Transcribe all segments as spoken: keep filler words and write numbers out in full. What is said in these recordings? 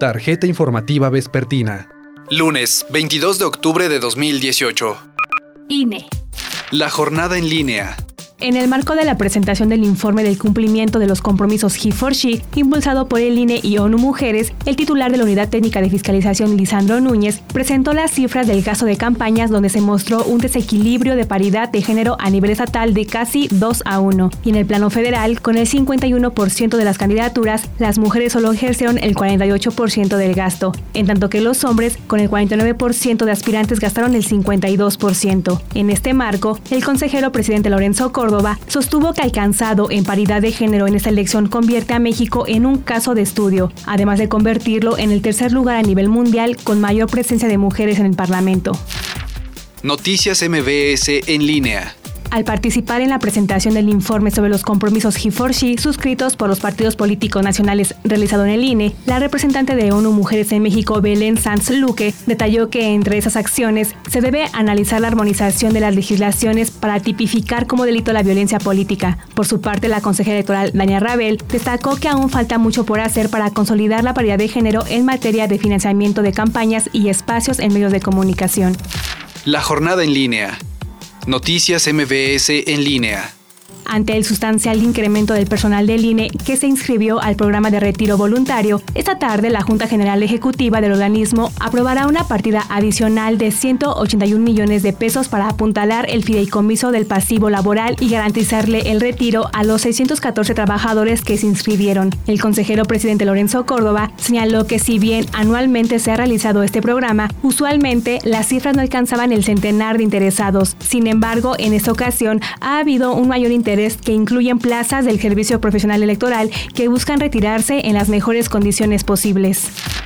Tarjeta informativa vespertina. Lunes, veintidós de octubre de dos mil dieciocho. I N E. La jornada en línea. En el marco de la presentación del informe del cumplimiento de los compromisos He for She, impulsado por el I N E y ONU Mujeres, el titular de la Unidad Técnica de Fiscalización, Lisandro Núñez, presentó las cifras del gasto de campañas donde se mostró un desequilibrio de paridad de género a nivel estatal de casi dos a uno. Y en el plano federal, con el cincuenta y uno por ciento de las candidaturas, las mujeres solo ejercieron el cuarenta y ocho por ciento del gasto, en tanto que los hombres, con el cuarenta y nueve por ciento de aspirantes, gastaron el cincuenta y dos por ciento. En este marco, el consejero presidente Lorenzo Córdoba sostuvo que alcanzado en paridad de género en esta elección convierte a México en un caso de estudio, además de convertirlo en el tercer lugar a nivel mundial con mayor presencia de mujeres en el Parlamento. Noticias M B S en línea. Al participar en la presentación del informe sobre los compromisos He for She suscritos por los partidos políticos nacionales realizado en el I N E, la representante de ONU Mujeres en México, Belén Sanz Luque, detalló que entre esas acciones se debe analizar la armonización de las legislaciones para tipificar como delito la violencia política. Por su parte, la consejera electoral Dania Rabel destacó que aún falta mucho por hacer para consolidar la paridad de género en materia de financiamiento de campañas y espacios en medios de comunicación. La jornada en línea. Noticias M B S en línea. Ante el sustancial incremento del personal del I N E que se inscribió al programa de retiro voluntario, esta tarde la Junta General Ejecutiva del organismo aprobará una partida adicional de ciento ochenta y un millones de pesos para apuntalar el fideicomiso del pasivo laboral y garantizarle el retiro a los seiscientos catorce trabajadores que se inscribieron. El consejero presidente Lorenzo Córdoba señaló que si bien anualmente se ha realizado este programa, usualmente las cifras no alcanzaban el centenar de interesados. Sin embargo, en esta ocasión ha habido un mayor interés que incluyen plazas del Servicio Profesional Electoral que buscan retirarse en las mejores condiciones posibles.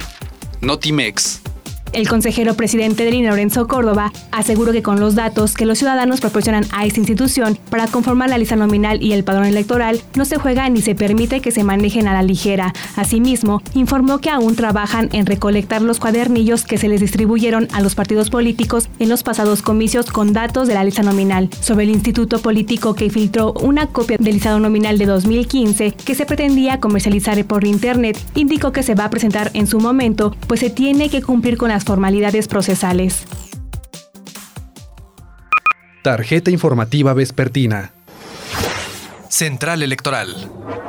Notimex. El consejero presidente del I N E, Lorenzo Córdoba, aseguró que con los datos que los ciudadanos proporcionan a esta institución para conformar la lista nominal y el padrón electoral, no se juega ni se permite que se manejen a la ligera. Asimismo, informó que aún trabajan en recolectar los cuadernillos que se les distribuyeron a los partidos políticos en los pasados comicios con datos de la lista nominal. Sobre el instituto político que filtró una copia del listado nominal de dos mil quince que se pretendía comercializar por internet, indicó que se va a presentar en su momento, pues se tiene que cumplir con las formalidades procesales. Tarjeta informativa vespertina. Central Electoral.